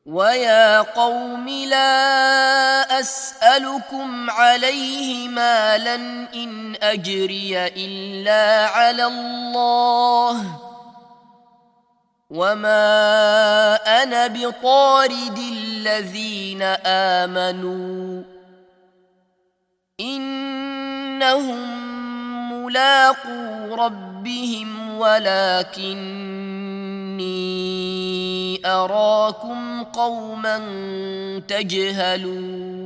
ويا قوم لا أسألكم عليه مالا إن أجري إلا على الله وما أنا بطارد الذين آمنوا إنهم ملاقو ربهم ولكني أراكم قوما تجهلون